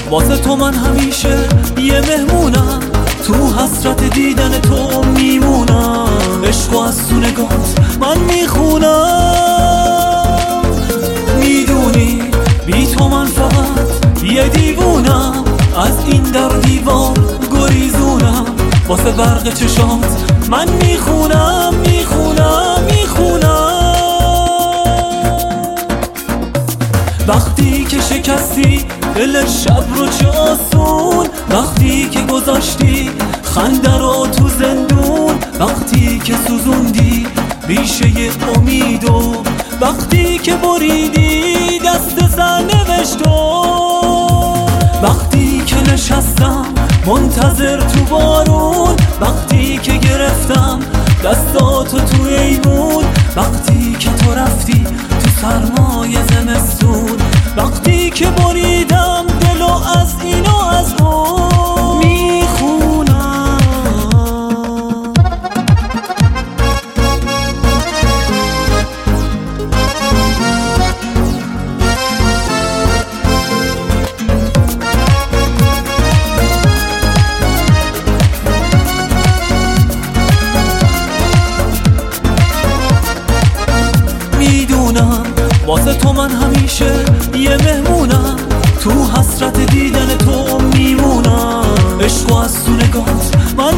واسه تو من همیشه یه مهمونم، تو حسرت دیدن تو میمونم. عشقو از تو نگات من میخونم، میدونی بی تو من فقط یه دیوونم. از این در دیوار گریزونم، واسه برق چشات من میخونم میخونم میخونم. وقتی که شکستی دل شب رو چه آسون، وقتی که گذاشتی خنده رو تو زندون، وقتی که سوزوندی ریشه امیدو، وقتی که بریدی دست سرنوشتو، وقتی که نشستم منتظر تو بارون، وقتی که گرفتم دستاتو تو ایمون، وقتی که تو رفتی تو سرمای زمستون، وقتی که بریدم دلو از این و از اون میخونم. واسه تو من همیشه یه مهمونم، تو حسرت دیدن تو میمونم. عشقو از تو نگات من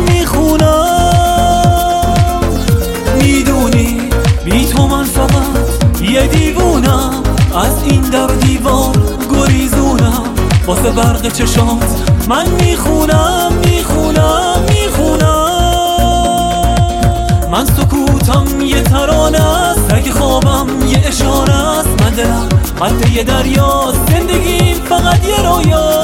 میخونم، میدونی بی تو من فقط یه دیوونم. از این در دیوار گریزونم، واسه برق چشات من میخونم میخونم میخونم. من سکوتم یه ترانه است، اگه خوابم یه اشاره است. من دلم قد یه دریاست، زندگیم فقط یه رویا.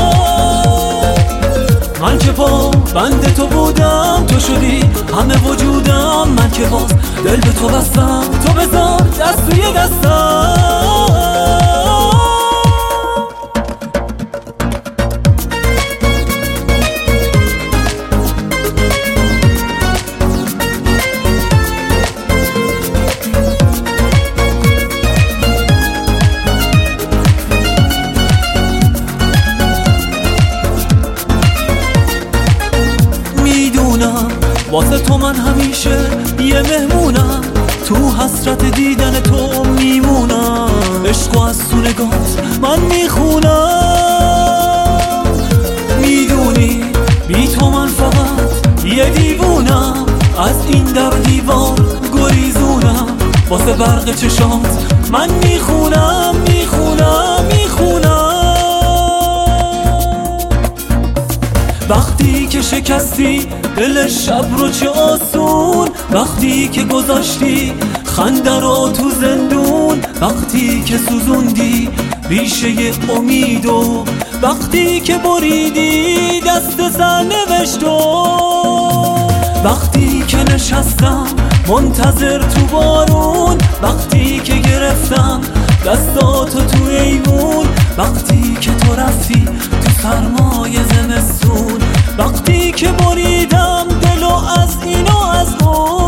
من که پا بند تو بودم، تو شدی همه وجودم. من که باز دل به تو بستم، تو بذار دست توی دستم. واسه تو من همیشه یه مهمونم، تو حسرت دیدن تو میمونم. عشقو از تو نگات من میخونم، میدونی بی تو من فقط یه دیوونم. از این در دیوار گریزونم، واسه برق چشات من میخونم میخونم میخونم. وقتی که شکستی دل شب رو چه آسون، وقتی که گذاشتی خنده رو تو زندون، وقتی که سوزوندی ریشه امیدو، وقتی که بریدی دست سرنوشتو، وقتی که نشستم منتظر تو بارون، وقتی که گرفتم دستاتو تو ایمون، وقتی که تو رفتی تو سرمای زمستون، وقتی که بریدم دلو از این و از اون